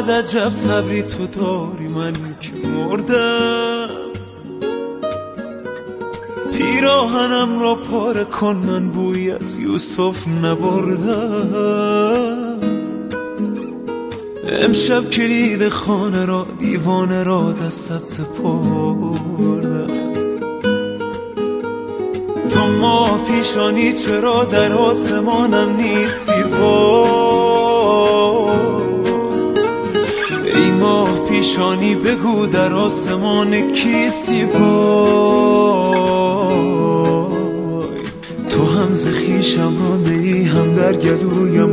چقدر عجب صبری تو داری، من که مردم. پیراهنم را پاره کن، من بوی از یوسف نبردم. امشب کلید خانه را، دیوانه را دستت سپردم. تو ماه پیشانی چرا در آسمانم نیستی؟ ای ماه پیشانی بگو در آسمان کیستی؟ تو هم ز خویشم رانده ای، هم در گلویم